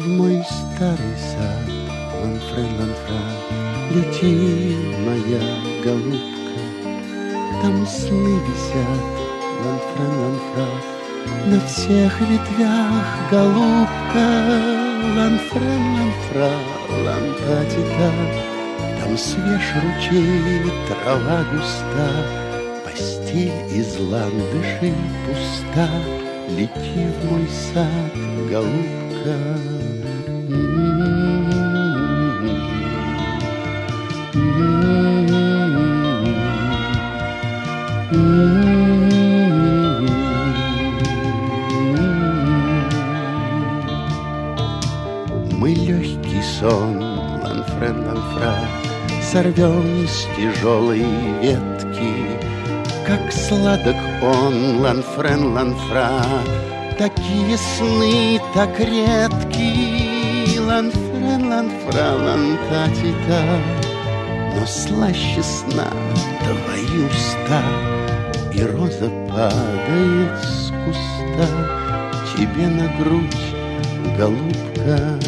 в мой старый сад, ланфрен, ланфра, лети, моя голубка. Там сны висят, ланфрен, ланфра, на всех ветвях, голубка. Ланфрен, ланфра, лантатита, там свеж ручей, трава густа, постель из ландышей пуста. Лети в мой сад, голубка. Мы легкий сон, ланфрен, ланфра, сорвем с тяжелой ветки. Как сладок он, ланфрен, ланфра, такие сны так редки. Ланфрен, ланфра, лантатита, но слаще сна твои уста. И роза падает с куста тебе на грудь, голубка.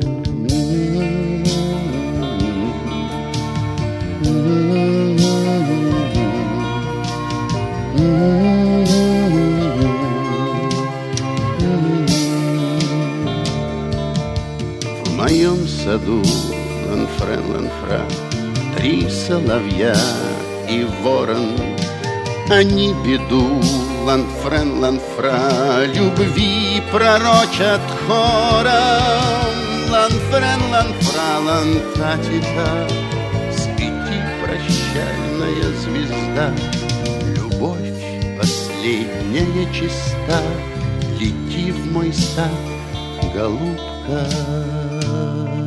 В моем саду, ланфрен, ланфра, 3 соловья и ворон. Они беду, ланфрен, ланфра, любви пророчат хором. Ланфрен, ланфра, лантатита, свети, прощальная звезда. Любовь последняя чиста, лети в мой сад, голубка.